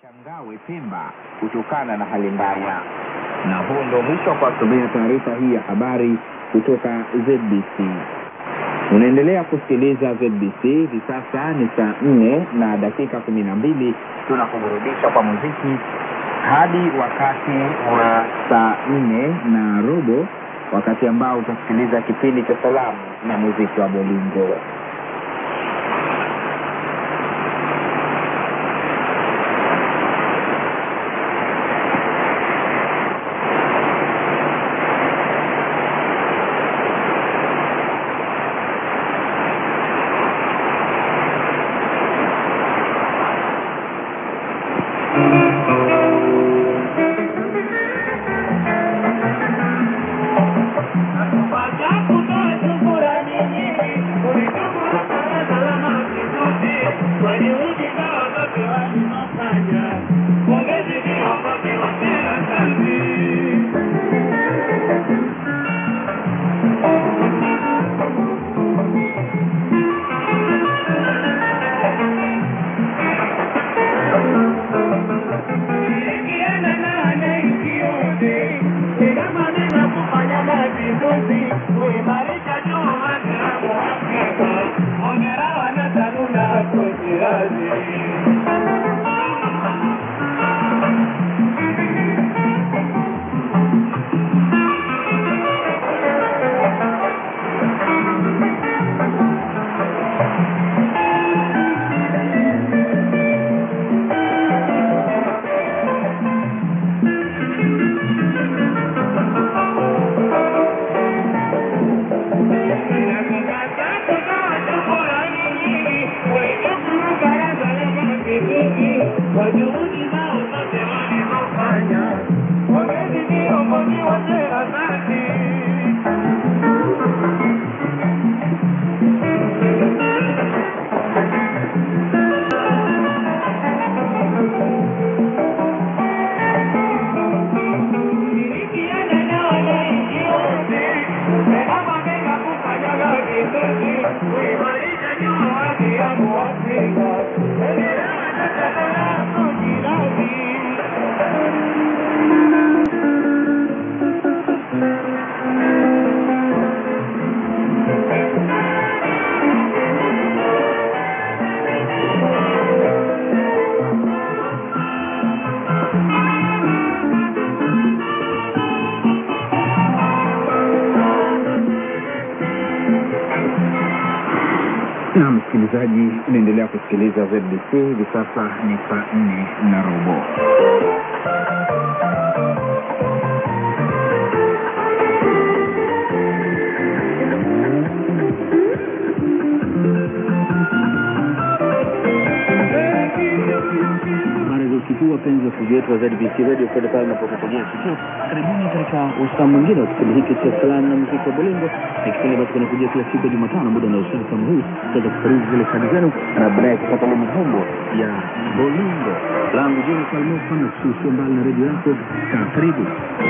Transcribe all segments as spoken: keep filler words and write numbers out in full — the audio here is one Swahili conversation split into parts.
Changawe Pemba kutokana na hali mbaya. Na huo ndio mwisho kwa kusomea taarifa hii ya habari kutoka Z B C. Unaendelea kusikiliza Z B C. Hivi sasa ni saa nne na dakika kumi na mbili. Tunakurudisha kwa muziki hadi wakati wa saa nne na robo, wakati ambao utasikiliza kipindi cha salamu na muziki wa Bolingo. Na msikilizaji, unaendelea kusikiliza Z B C. Hivi sasa ni saa nne na robo. Wapenzi wafugaji wa Z B C Radio kwa pale unapokutegea sikio, karibuni katika usaa mwingine wa kipindi hiki cha salamu na muziki wa Bolingo. Ni kipindi ambacho kinakujia kila siku ya Jumatano muda na usiku kama huu, tuweza kufaruzi zile kadi zenu na baadaye kupata mambo ya Bolingo. Langu jini Salmofa na kususia mbali na redio yako. Karibu.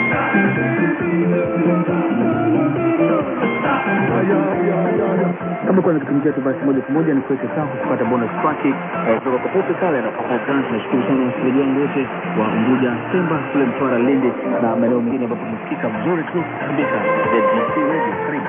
Kama kwa nikitumikia tu basi moja kwa moja ni kuweka sawa kupata bonus track eh, kutoka kwa pote kale na kwa grant. Nashukuru sana wasikilizaji wangu wote wa Unguja, Pemba, kule Mtwara, Lindi na maeneo mengine ambapo msikika mzuri tu kabisa Z B C Radio. Karibu.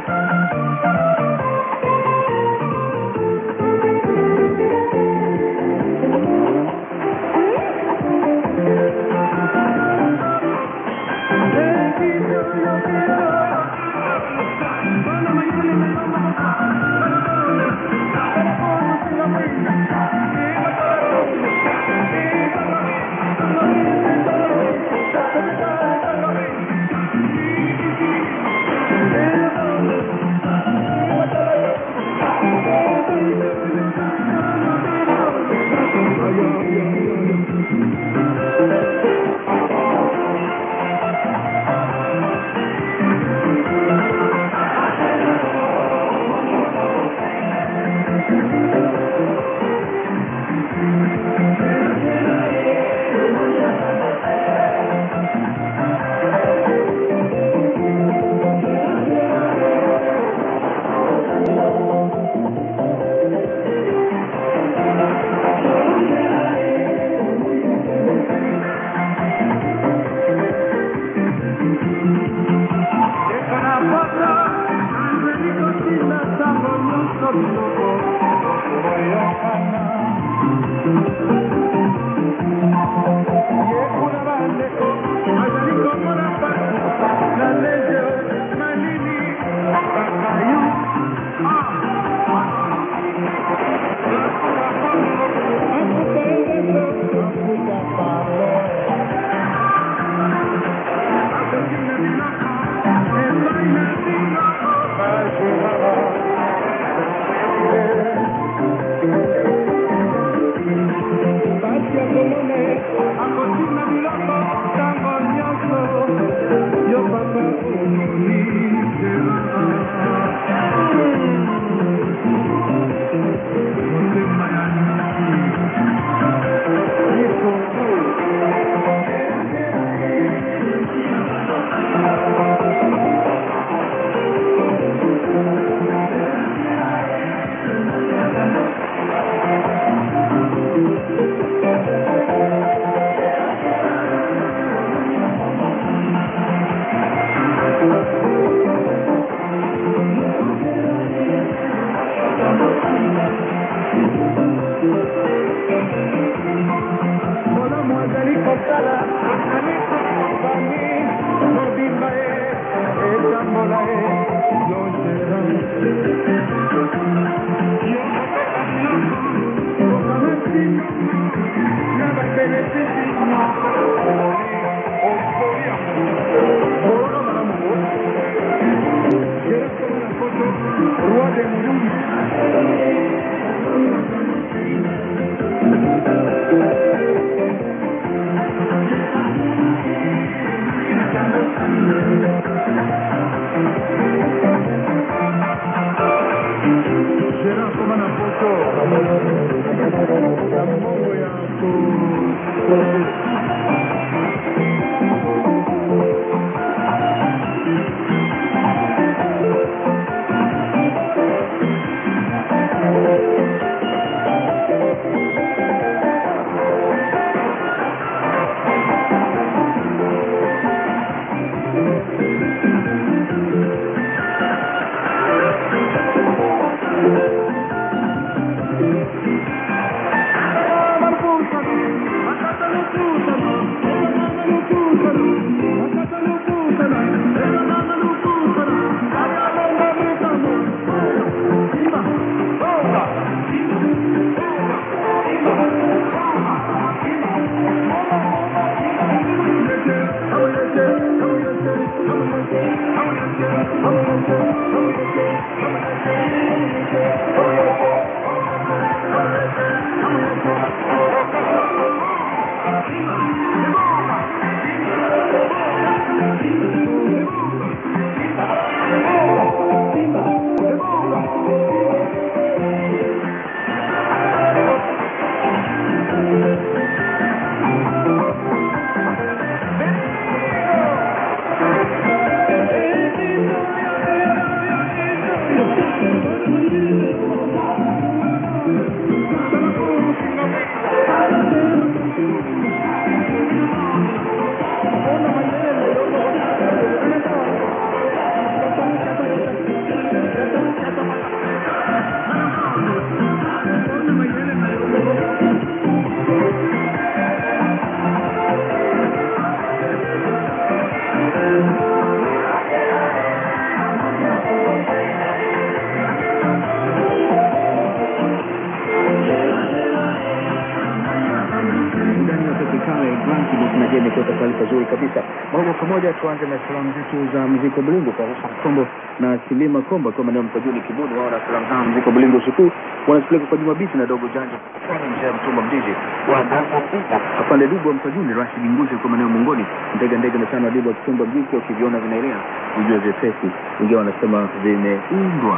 Moja tuanze na salamu zetu za muziki Bulingo kwa Rusha Kombo na Silima Kombo kwa maana Mpajuni Kibuni wao na salamu za muziki Bulingo siku wanasipeleka kwa Jumabisi na dogo janja kwa mzee Mtumba Mdiji wa Danza Pita afande Dubu Mpajuni Rashid Nguze kwa maana Mongoni ndege ndege na sana Dubu Mtumba Mdiji ukiviona vinaelea ujue zepesi ingawa wanasema vimeundwa.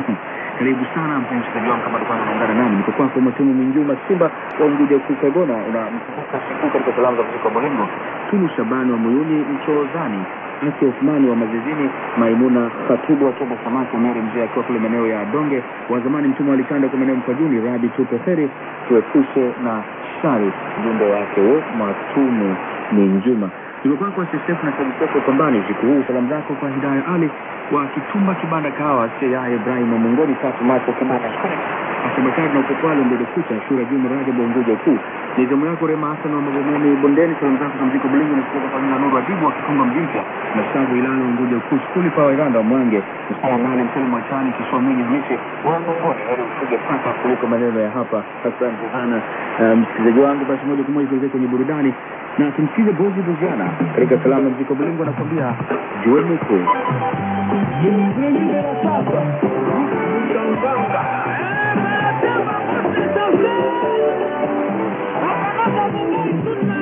Karibu sana mpenzi wangu kama tulikuwa tunaungana nami niko kwako Mtumu Minjuma Simba wa Unguja Kukagona una mtukuka siku katika salamu za muziki Bulingo Tunu Shabani wa Muyuni Mchozani Asi Uthmani wa Mazizini Maimuna Khatibu wa Toba Samaki Mary Mzee akiwa kule maeneo ya Donge wa zamani Mtumu Alikanda kwa maeneo Mpajuni Rabi tupe heri tuepushe na shari jumbe wake wo Matumu Minjuma. Tulikuwa kwa Steph na Sabiseko Pambani siku huu salamu zako kwa Hidaya Ali wa Kitumba Kibanda Kawa Seya Ibrahim wa Mongoni tatu Marco Kibanda Asemakari na Ukokwalo Mbede Kucha Shura Juma Rajabu Unguja Kuu Nizamu yako Rema Hassan wa Magomeni Bondeni salamu zako kwa mziko Bulingo na kutoka kwa Nina Nuru Adibu wa Kitumba Mjinka na Shavu Ilano Unguja Kuu Skuli pa Wairanda wa Mwange Msala Nale Msali Mwachani Kiswa Mwinyi Hamisi wa Mongoni Heri usuge paka kuliko maneno ya hapa Asante sana msikilizaji wangu basi moja kwa moja kuelekea kwenye burudani na tumsikize Bozi Buzana katika salamu ya muziki Bulingo anakuambia Jue Muku. Thank you.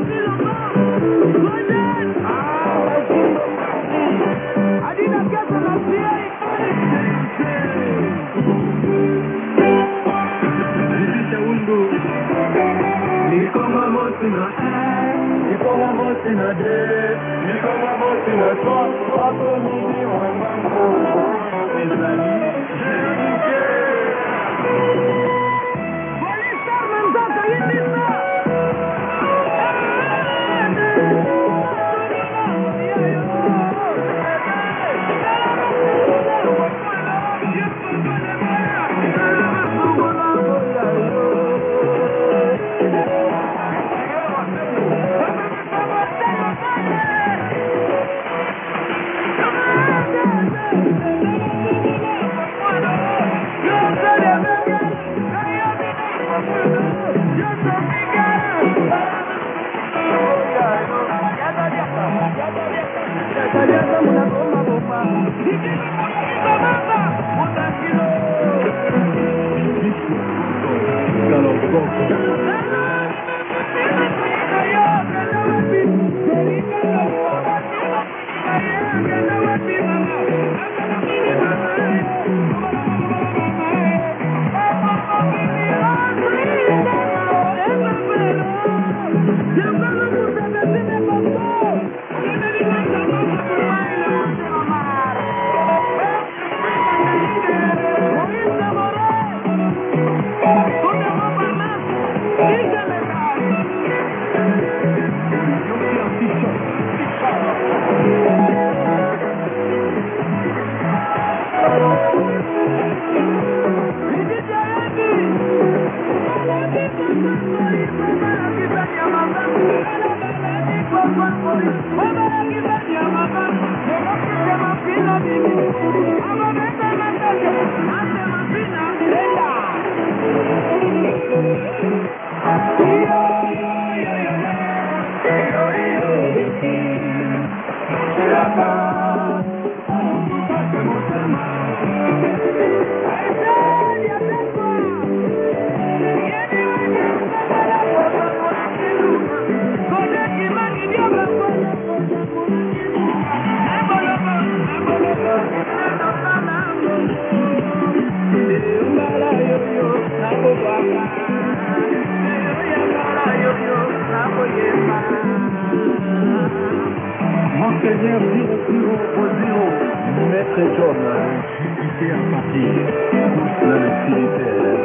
Monseigneur zéro zéro, Maître John, Jupiter à partir, tous le militaire.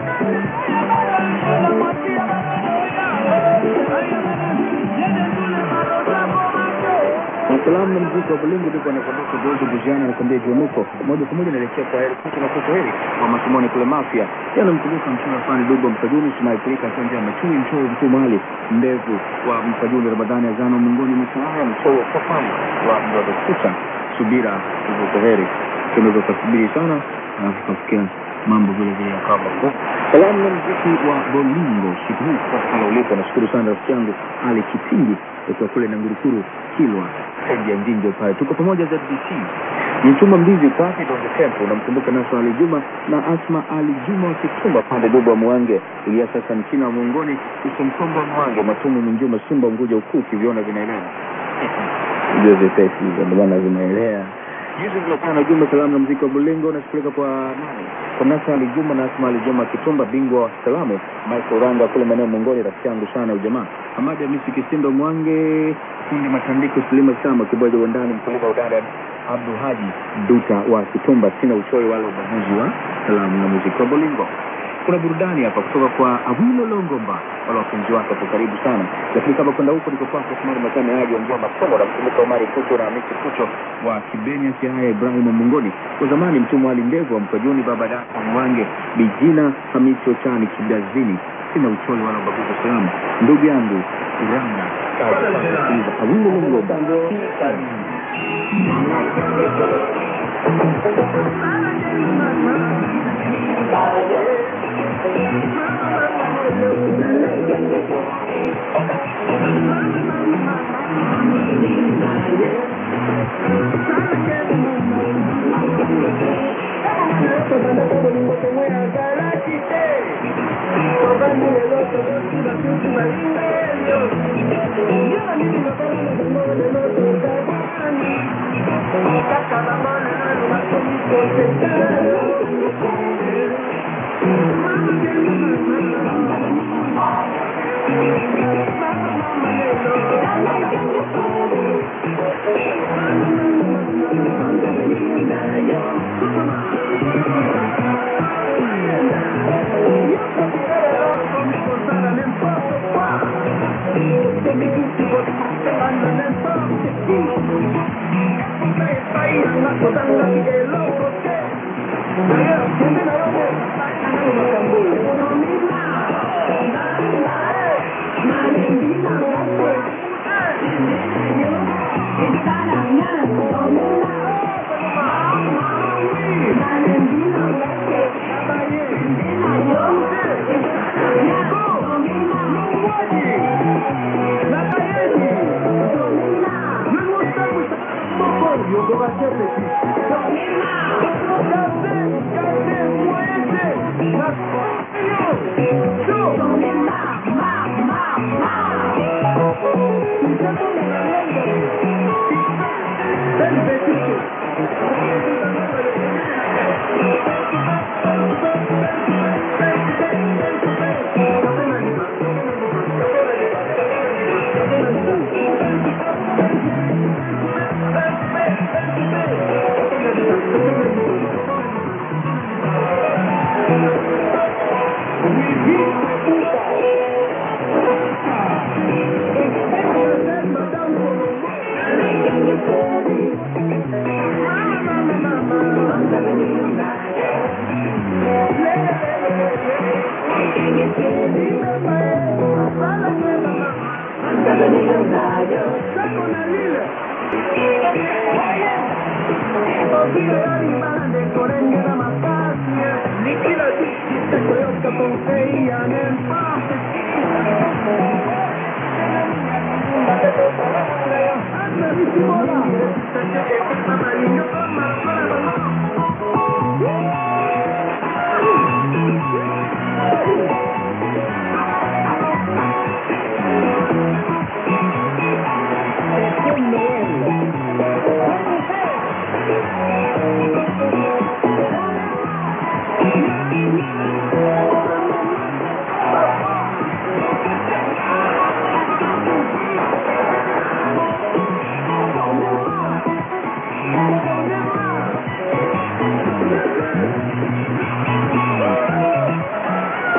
Salamu na mziki wa Bulingo ndipo anakondoka George Bujana anakuambia Jonuko. Moja kwa moja naelekea kwa heri kutu na kutu heri kwa masomoni kule Mafia. Yana mkumbuka mchora fani Dubo Mfajuni Shumai Kulika Sanja Machui mchoro mkuu mali ndevu wa Mfajuni Ramadhani Azano Mungoni Msalaya mchoro kwa fani wa Mdodo Kuta Subira kwa heri. Tunaweza kusubiri sana na kufikia mambo vile vile ya kama kwa. Salamu na mziki wa Bulingo siku hii kwa kala ulipo. Nashukuru sana rafiki yangu Ali Kipingi kwa kule na Ngurukuru Kilwa Eji ya Njinjo pale. Tuko pamoja Z B C. Mtuma mbizi kwa hapi Donde Tempo. Unamkumbuka Naso Ali Juma na Asma Ali Juma wakitumba pande Dubo wa Mwange. Ilia sasa mchina wa Mwongoni Usumkomba wa Mwange. Matumu Minjuma Sumba Unguja Ukuu kiviona vinaelea. Ujio zepesi ndio maana vinaelea. Juzi nilikuwa na Juma salamu na muziki wa Bulingo na shukuru kwa nani? Kwa Nasa Ali Juma na Asma Ali Juma Kitumba bingwa wa salamu. Michael Ranga kule maeneo Mongoni rafiki yangu sana ujamaa. Hamadi Hamisi Kisindo Mwange, fundi matandiko Sulima Sama kiboja wandani mkulima udada Abdul Haji Duta wa Kitumba. Sina uchoyo wala ubaguzi wa salamu na muziki wa Bulingo. Kuna burudani hapa kutoka kwa Awilo Longomba wala wapenzi wake kwa karibu sana. Lakini kama kwenda huko niko kwako Kumari Matane aje ongea masomo na mkumbuka Omari Kuto na Miki Kuto wa Kibenya Siaya Ibrahim Mungoni. Kwa zamani mtumwa Ali Ndevu wa Mkajuni Baba Daka Mwange Bijina Hamisi Ochani Kidazini. Sina uchoyo wala ubaguzi wa salamu. Ndugu yangu Uranga kazi Awilo Longomba.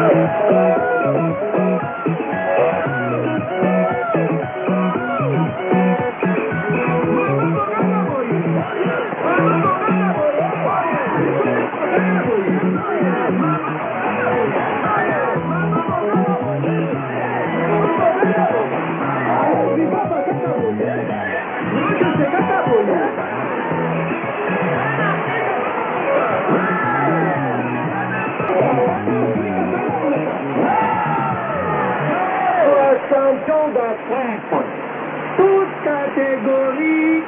Champion d'Afrique, toute catégorie.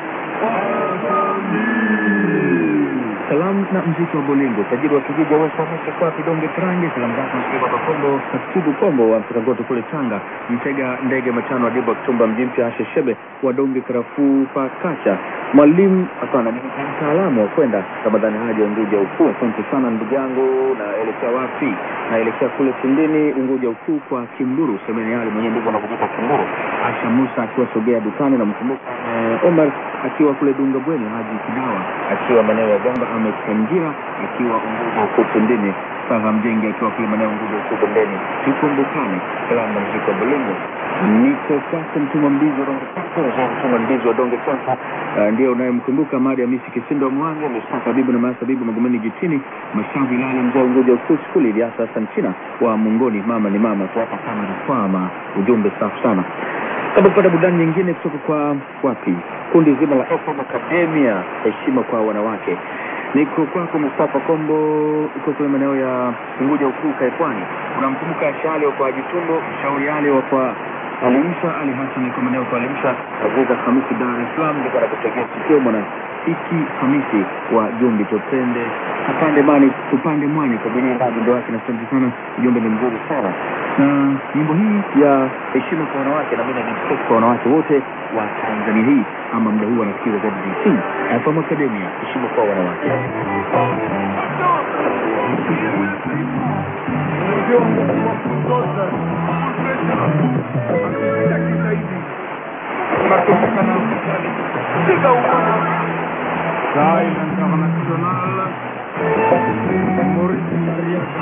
Salamu na mziki wa Bolingo, tajiri wa kijiji wa Samaki kwa Kidonge Trange, salamu zako msiba kwa Kombo, Katibu Kombo wa Mtagoto kule Tanga, Mtega Ndege Machano wa Dibo Kitumba Mjimpi Ashe Shebe wa Donge Karafu Pakacha, Mwalimu hapana ni mtaalamu wa kwenda Ramadhani Haji wa Unguja Ukuu. Asante sana ndugu yangu, na elekea wapi? Na elekea kule Tindini Unguja Ukuu kwa Kimduru, semeni hali mwenyewe ndivyo anakuita Kimduru. Asha Musa akiwa Sogea dukani, na mkumbuka eh, Omar akiwa kule Dunga Bweni, Haji Kidawa akiwa maeneo ya Gamba, Ahmed Kanjira akiwa Unguja Ukuu Tindini, Faha Mjenge akiwa kule maeneo Unguja Ukuu Bondeni. Tukumbukane salamu na mziki wa Bolingo. Niko kwako Mtuma Mbizi wa Donge Kwanza, Mtuma Mbizi wa Donge Kwanza. Uh, ndio unayemkumbuka Madi Hamisi Kisindo Mwanza, Mustafa Bibu na Masa Bibu Magomeni Jitini, Mashavi Lali Mzee Unguja Ukuu Skuli ya sasa China wa Mungoni, mama ni mama kwa hapa kama rafama. Ujumbe safi sana. Kama kupata burudani nyingine kutoka kwa wapi? Kundi zima la F M Academia, heshima kwa wanawake. Niko kwako Mustafa Kombo, uko kule maeneo ya Unguja Ukuu Kaikwani. Unamkumbuka Shale kwa Jitumbo, Shauri Yale wa kwa Alimsha, Ali Hassan kwa maeneo kwa Alimsha, Aziza Hamisi Dar es Salaam, ndiko anakutegea sikio mwana Iki Hamisi wa Jumbi Topende, Kapande Mani Tupande Mwani kwa bini ngazi ndo wake, na asante sana, ujumbe ni mzuri sana. Na nyimbo hii ya heshima kwa wanawake, na mimi ni kwa wanawake wote wa Tanzania hii, ama muda huu anasikiliza Z B C F M Academia, heshima kwa wanawake. Sai international Maurice Marietta.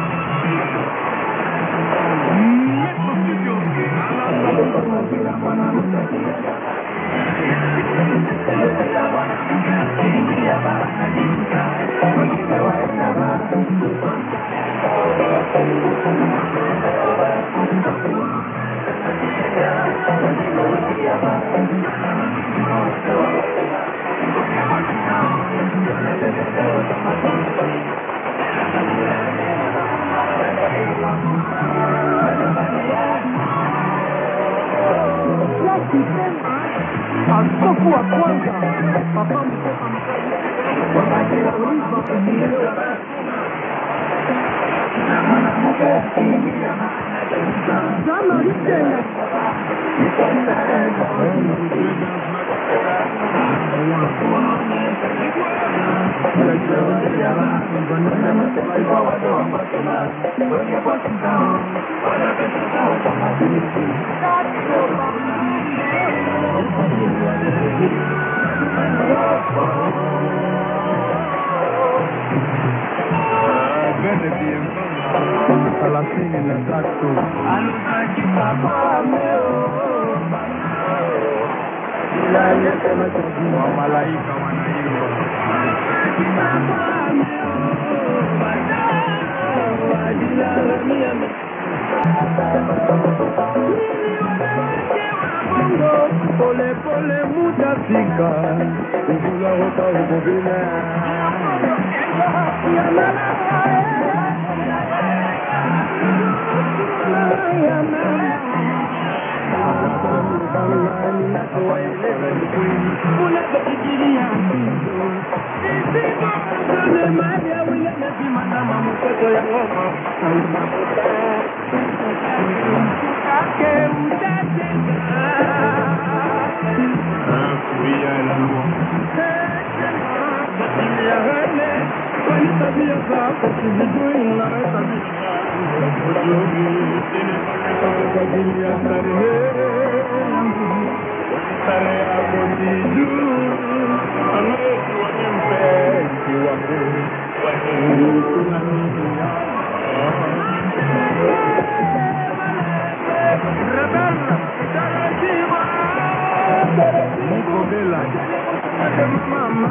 Askofu wa kwanza Papa Mkopa Mkali thelathini na tatu wa malaika wanaimba pole pole mutafika uvula hoka uvuvina Mandela. Mama,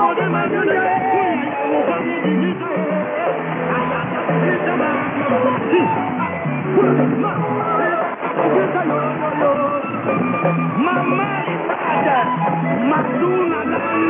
Thank you. Mama Ibada, Maduna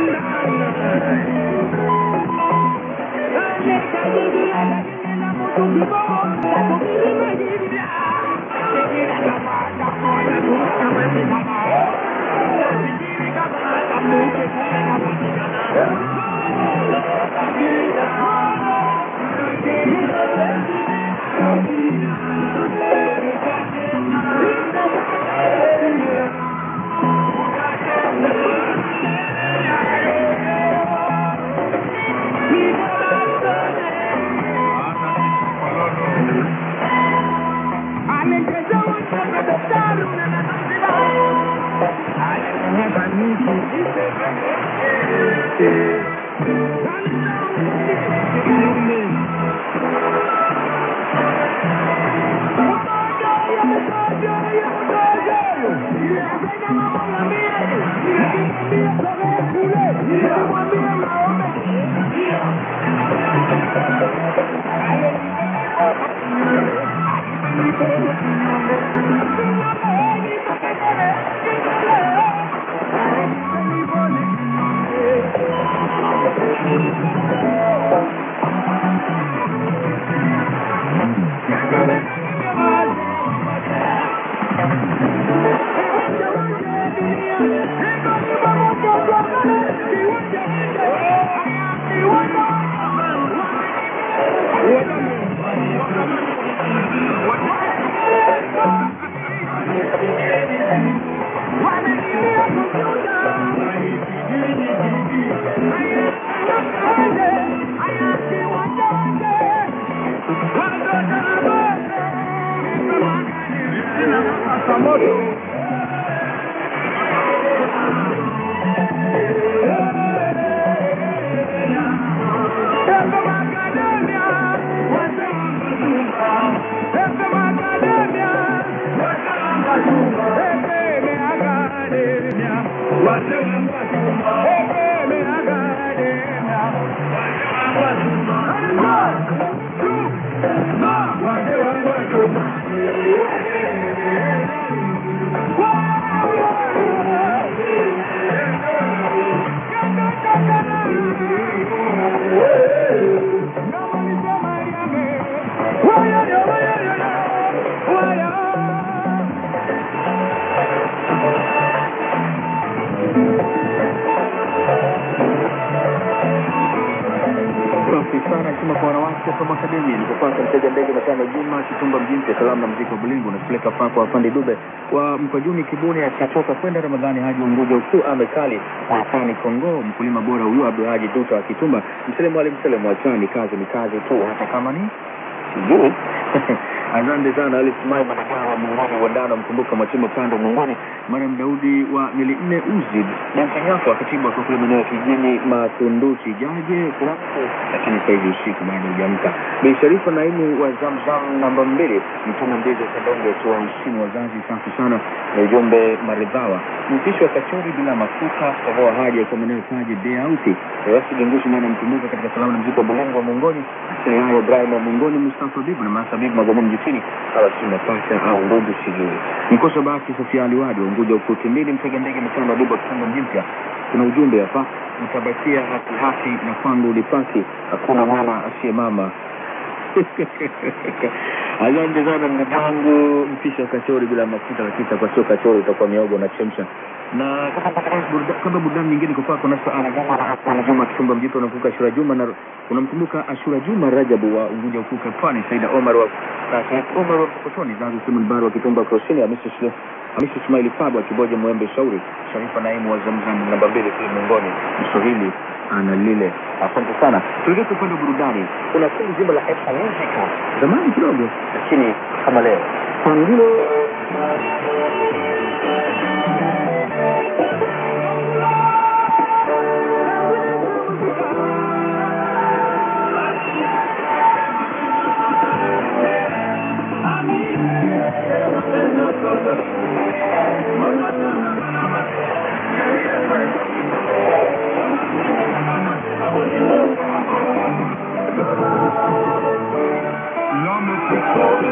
Kitumba mjini salamu na muziki wa Bulingo unapeleka pako afande Dube wa Mkwajuni Kibuni akitoka kwenda Ramadhani Haji Unguja Usu amekali afani Kongo mkulima bora huyu Abdulhaji Duta wa Kitumba msalimu wale msalimu wachani kazi ni kazi tu hata kama ni sijui. Asante sana Ali Sumai Manakara Mungoni Wandana mkumbuka Machimo Pando Mungoni Mariam Daudi wa Mili nne Uzid Dankanyako katibu wa kule maeneo kijini Makunduchi Jaje Kurako lakini sasa hivi usiku bado hujamka. Bi Sharifa Naimu wa Zamzam namba mbili mtuna mbili Kadonge tu heshima wazazi safi sana na ujumbe maridhawa mpishi wa kachori bila mafuta kwa haja kwa maeneo kaje day out basi dengushi mwana mkumbuka katika salamu na muziki wa Bulengo wa Mungoni Selehayo Ibrahim wa Mungoni Mustafa Bibu na Masa Bibu Magomo mjitini ala sina pasha au ndugu sijui mkosa baki Sofia Aliwadi Unguja Ukuti mbili mtega ndege mtano Bibu Kitumba Mjipya kuna ujumbe hapa mtabakia haki haki na kwangu ulipasi hakuna mama asiye mama. Asante sana mwanangu mpisha kachori bila mafuta lakini kwa sio kachori utakuwa miogo na chemsha na kama burudani nyingine kwa kwa nasa anagoma hapa na Juma Kitumba Mjito unakumbuka Ashura Juma na unamkumbuka Ashura Juma Rajabu wa Unguja Ukuka Pwani Saida Omar wa Said Omar wa Kotoni Zazu Simon Baro wa Kitumba Krosini Hamisi Shule Hamisi Ismail Fabo Kiboje Mwembe Shauri Sharifa Naimu wa Zamzam namba mbili kule Mongoni Mswahili ana lile. Asante sana. Tulikuwa kupanda burudani. Kuna kundi zima la Extra Music zamani kidogo lakini kama leo Pangilo L'homme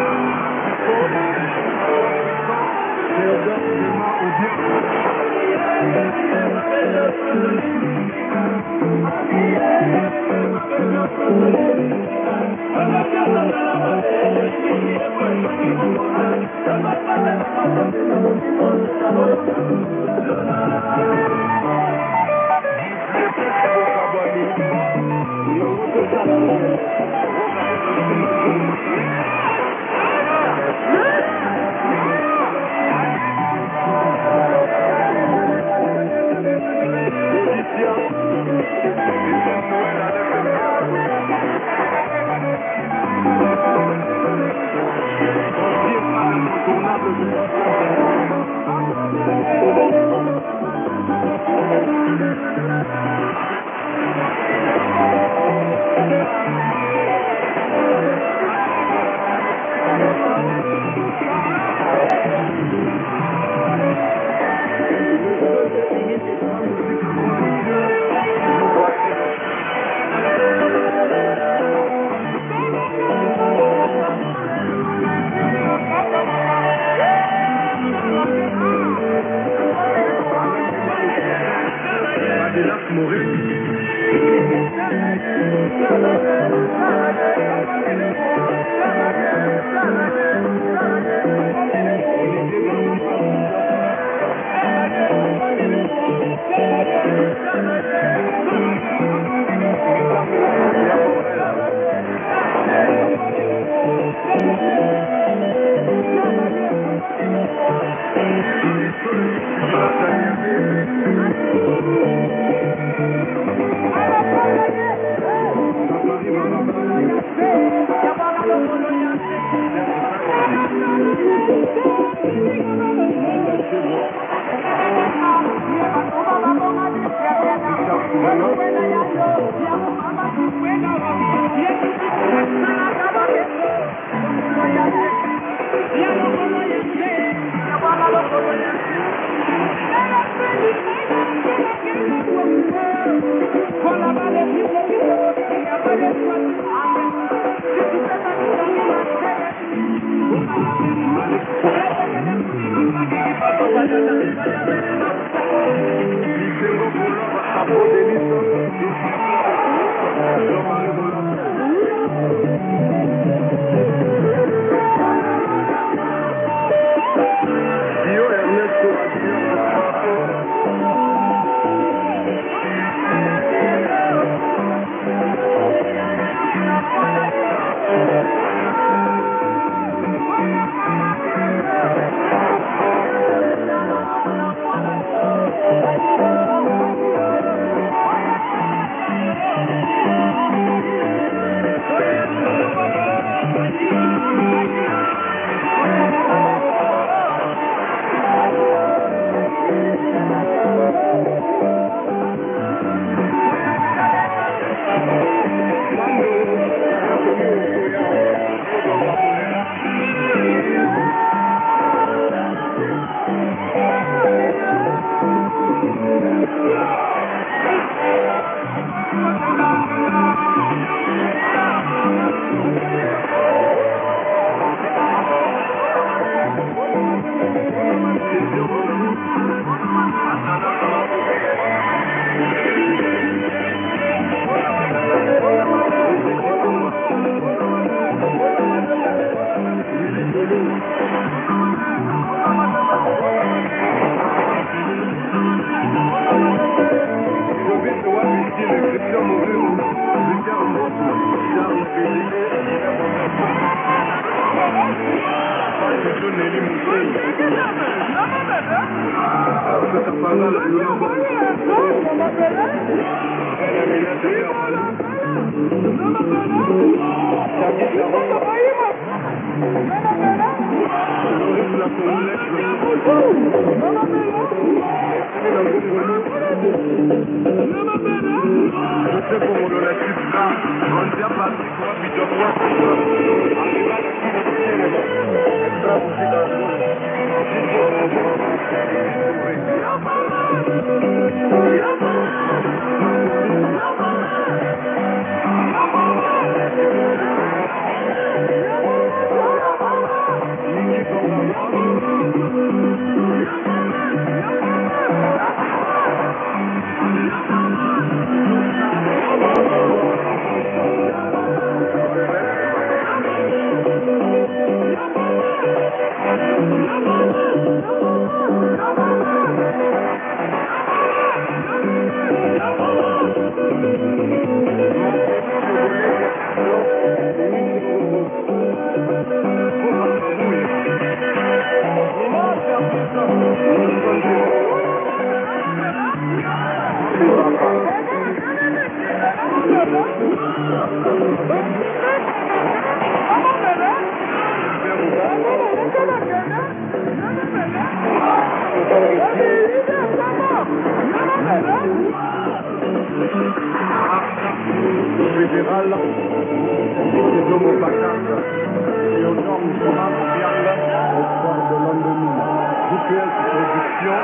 Fédéral, c'est Homo Bacar, et aux normes mondiales au port de London. G P S Production,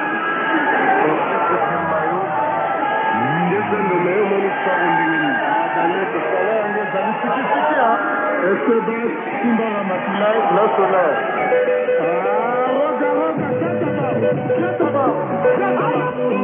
est-ce que dans Simbara Matilai, national. Ah, roga, roga, Jataba, Jataba,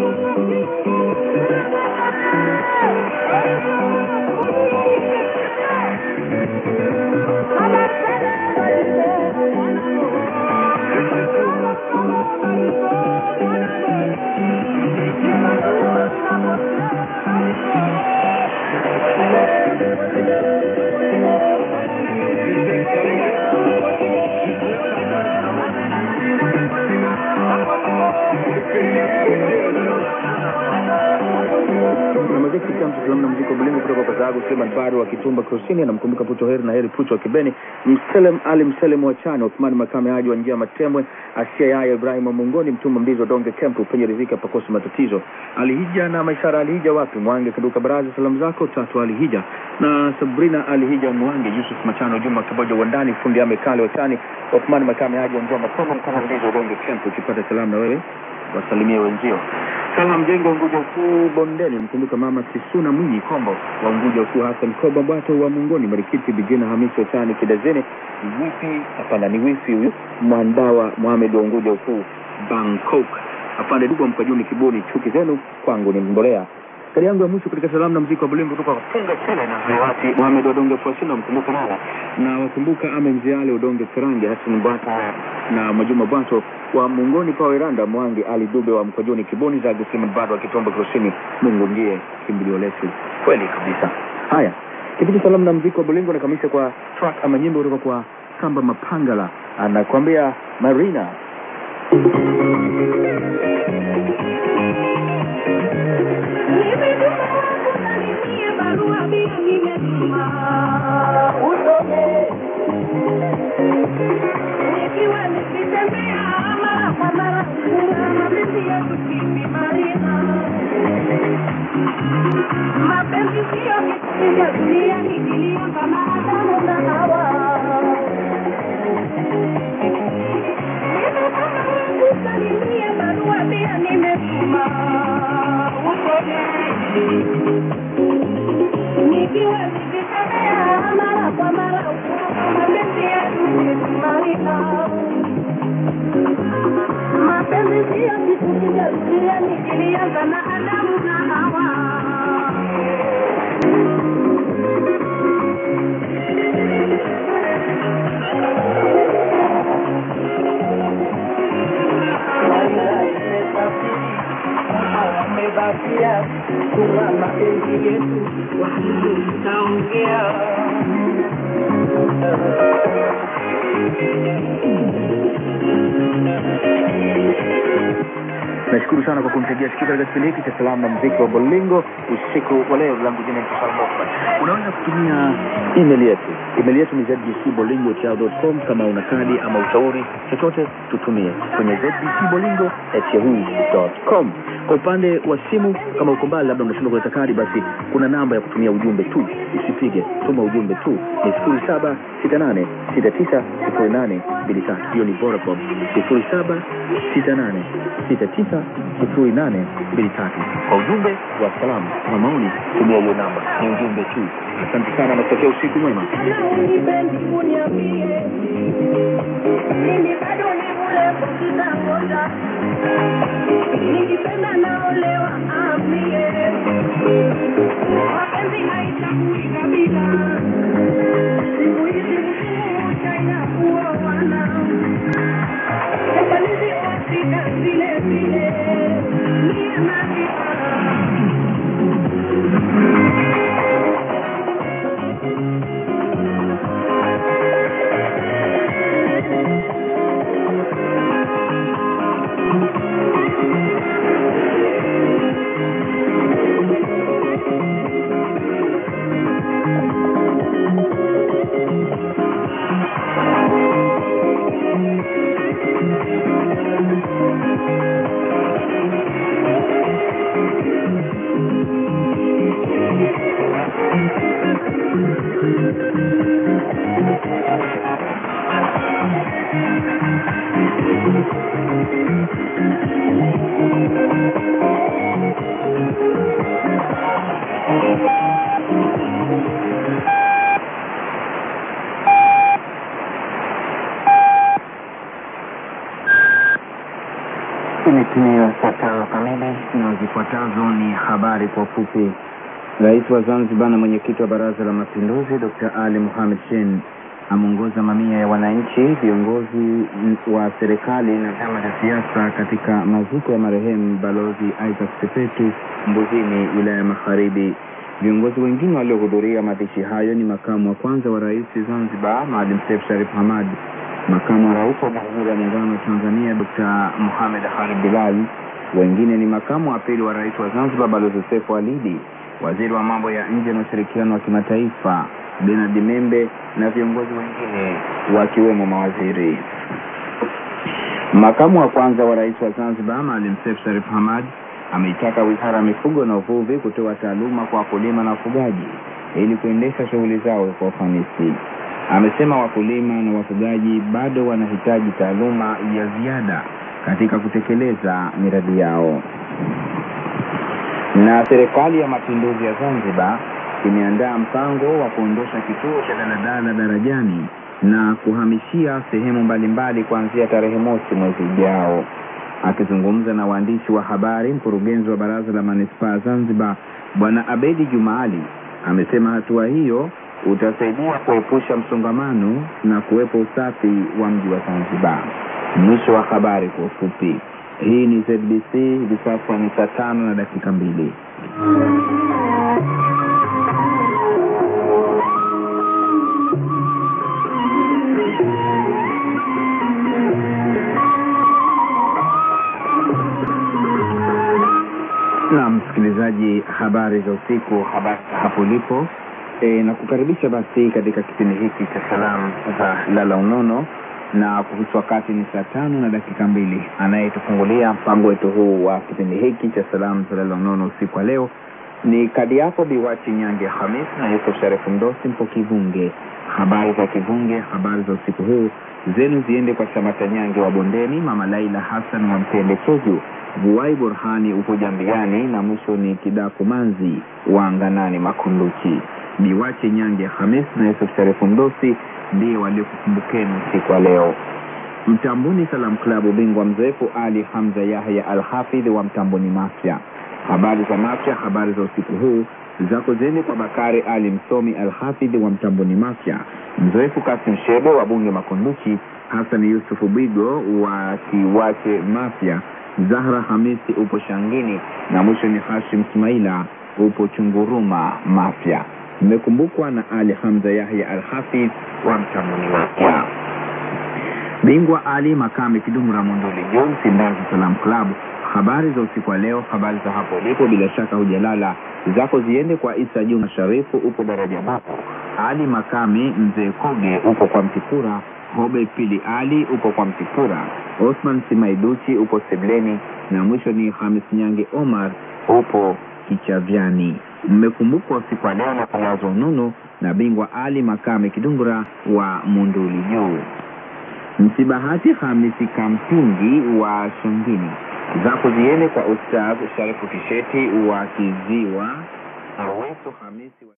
Salamu na muziki wa Bulingo kutoka kwa Zago Suleiman Baro wa Kitumba Kusini, na mkumbuka Puto Heri na Heri Puto wa Kibeni, Mselem Ali Mselem wa Chano, Uthmani Makame Haji wa Njia Matemwe, Asia Yaya Ibrahim wa Mungoni, Mtumba Mbizo Donge Kempu, Penye Rizika Pakosi Matatizo, Alihija na Maishara Alihija wapi, Mwange Kaduka Baraza salamu zako, Tatu Alihija na Sabrina Alihija Mwange, Yusuf Machano, Juma Kiboja Wandani, Fundi Amekale wa Chani, Uthmani Makame Haji wa Njia Matemwe, Mtumba Mbizo Donge Kempu. Ukipata salamu na wewe wasalimie wenzio. Salam Jengo Unguja Kuu Bondeni, mkumbuka Mama Sisuna Mwinyi Kombo wa Unguja Kuu, Hassan Koba Bwato wa Mungoni, Marikiti Bijina Hamisi wa Chani Kidazeni, Wifi hapana ni wifi huyu Mwandawa Mohamed wa Unguja Kuu Bangkok. Hapana dugu Mkajuni Kiboni, chuki zenu kwangu ni mbolea. Kadi yangu ya mwisho katika salamu na muziki wa Bulingo kutoka Funga Chele na Hayati Mohamed Odonge Fuasina, mkumbuka nana na wakumbuka Amenziale Odonge Karange, Hassan Mbata na Majuma Bato wa Mungoni pa Iranda, Mwangi Ali Dube wa Mkajuni Kiboni, za Gusliman Bado wa Kitomba Kusini. Mungu ndiye kimbilio letu kweli kabisa. Haya, kipindi salamu na muziki wa Bulingo na kamisha kwa track ama nyimbo kutoka kwa Kamba Mapangala, anakuambia Marina. Nashukuru sana kwa kumtegea sikio katika kipindi hiki cha salamu na muziki wa Bulingo usiku wa leo. Langu jina ni Salmo Mohamed. Unaweza kutumia email yetu. Email yetu ni z b c bolingo at yahoo dot com. Kama una kadi ama ushauri chochote tutumie kwenye z b c bolingo at yahoo dot com. Kwa upande wa simu, kama uko mbali labda unashindwa kuleta kadi, basi kuna namba ya kutumia ujumbe tu, usipige, tuma ujumbe tu. Ni sifuri saba sita nane sita tisa sifuri nane mbili tatu. Hiyo ni Vodacom. sifuri saba sita nane sita tisa sifuri nane mbili tatu. Kwa ujumbe wa salamu na maoni tumia hiyo namba, ni ujumbe tu. Asante sana na kutakia usiku mwema. Nikipenda naolewa ambie wapenzi haichagui kabila. Siku hizi mmoja inakuwa wana wapalizi wasika vile vile ni anavika. Thank you. Imetimia saa tano kamili na zifuatazo ni habari kwa ufupi. Rais wa Zanzibar na mwenyekiti wa Baraza la Mapinduzi Dokta Ali Mohamed Shein ameongoza mamia ya wananchi, viongozi wa serikali na vyama vya siasa katika maziko ya marehemu Balozi Isaac Sepetu Mbuzini, wilaya ya Magharibi. Viongozi wengine waliohudhuria mazishi hayo ni makamu wa kwanza wa rais Zanzibar Maalim Seif Sharif Hamad, makamu wa rais wa Jamhuri ya Muungano wa Tanzania Dokta Mohamed Khalid Bilal. Wengine ni makamu wa pili wa rais wa Zanzibar Balozi Seif Walidi, waziri wa mambo ya nje na ushirikiano wa kimataifa Bernard Membe na viongozi wengine wakiwemo mawaziri. Makamu wa kwanza wa rais wa Zanzibar Maalim Seif Sharif Hamad ameitaka Wizara ya Mifugo na Uvuvi kutoa taaluma kwa wakulima na wafugaji ili kuendesha shughuli zao kwa ufanisi. Amesema wakulima na wafugaji bado wanahitaji taaluma ya ziada katika kutekeleza miradi yao. Na serikali ya Mapinduzi ya Zanzibar imeandaa mpango wa kuondosha kituo cha daladala Darajani na kuhamishia sehemu mbalimbali kuanzia tarehe mosi mwezi ujao. Akizungumza na waandishi wa habari, mkurugenzi wa Baraza la Manispaa Zanzibar Bwana Abedi Jumaali amesema hatua hiyo utasaidia kuepusha msongamano na kuwepo usafi wa mji wa Zanzibar. Mwisho wa habari kwa ufupi. Hii ni Z B C, hivi sasa ni saa tano na dakika mbili. Na msikilizaji, habari za usiku, habari hapo lipo. E, na kukaribisha basi katika kipindi hiki cha salamu za Lala Unono, na kuhusu wakati ni saa tano na dakika mbili. Anayetufungulia mpango wetu huu wa kipindi hiki cha salamu za Lala Unono usiku wa leo ni kadi yako Biwachi Nyange Hamis na Yusuf Sharifu Mdosi mpo Kivunge. Habari za Kivunge, habari za usiku huu zenu ziende kwa Samata Nyange wa Bondeni, Mama Laila Hassan wa Mpende Cheju, Buwai Burhani upo Jambiani, na mwisho ni Kidaku Manzi wa Nganani Makunduchi. Biwachi Nyange Hamis na Yusuf Sharifu Mdosi ndiye waliokukumbukeni siku leo. Mtambuni Salam Club bingwa mzoefu Ali Hamza Yahya Al-Hafidh wa Mtambuni Mafia. Habari za Mafia, habari za usiku huu zako zeni kwa Bakari Ali Msomi Al-Hafidh wa Mtambuni Mafia, mzoefu Kasim Shebe wa Bunge Makunduchi, Hassan Yusuf Bigo wa Kiwache Mafia, Zahra Hamisi upo Shangini, na mwisho ni Hashim Ismaila upo Chunguruma Mafia. Mmekumbukwa na Ali Hamza Yahya Al-Hafidh wa Mtambuni Mafia. Bingwa Ali Makame Kidumura Mondoli John Sindazi Salam Club. Habari za usiku wa leo, habari za hapo lipo, bila shaka hujalala, zako ziende kwa Isa Juma Sharifu upo Daraja Bapo, Ali Makame Mzee Koge upo kwa Mtikura, Hobe Pili Ali upo kwa Mtikura, Osman Simaiduchi upo Sebleni, na mwisho ni Hamis Nyange Omar upo Kichavyani. Mmekumbukwa usiku wa leo na Palazo Unono na bingwa Ali Makame Kidungura wa Monduli Juu. Msibahati Hamisi Kampingi wa Shangini, zako ziende kwa Ustaz Sharifu Kisheti wa Kiziwa, Aweso Hamisi wa